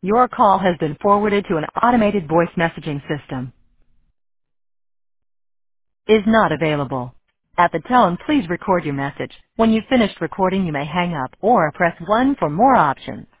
Your call has been forwarded to an automated voice messaging system. Is not available. At the tone, please record your message. When you've finished recording, you may hang up or press 1 for more options.